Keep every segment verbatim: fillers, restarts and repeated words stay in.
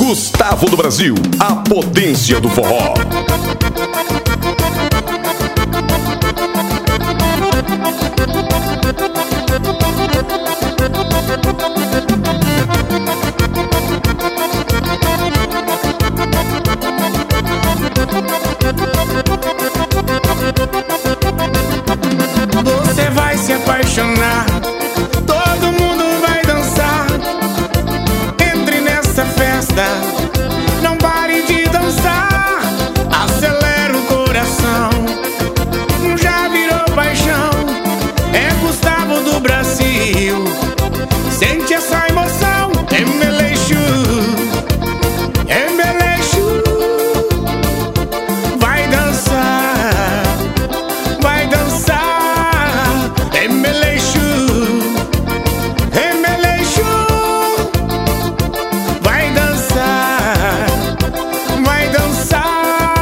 Gustavo do Brasil, a potência do forró. Você vai se apaixonar, todo mundo vai dançar. Entre nessa festa, não pare de dançar. Acelera o coração, já virou paixão. É Gustavo do Brasil, sente essa emoção. Embelexo, embelexo. Vai dançar, vai dançar. Embelexo, embelexo. Vai dançar, vai dançar.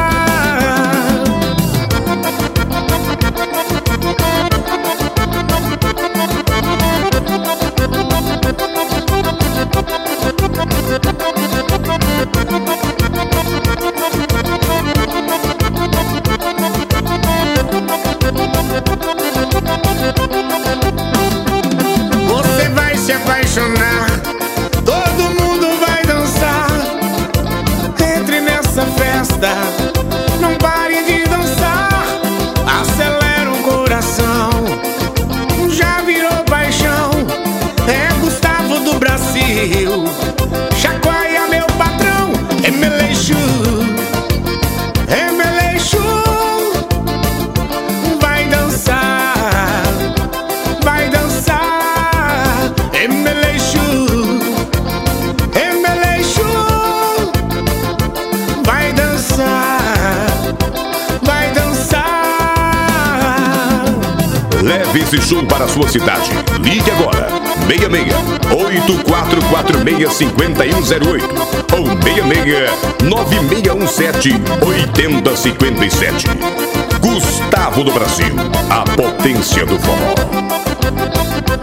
Você vai se apaixonar, todo mundo vai dançar. Entre nessa festa, não pare de dançar. Acelera o coração, já virou paixão. É Gustavo do Brasil, chacoalha meu patrão. Embelexo, embelexo. Vai dançar, vai dançar. Embelexo, embelexo. Vai dançar, vai dançar. Leve esse show para a sua cidade. Ligue agora, seis seis oito quatro quatro seis cinco um zero oito ou seis seis nove seis um sete oito zero cinco sete. Gustavo do Brasil, a potência do forró.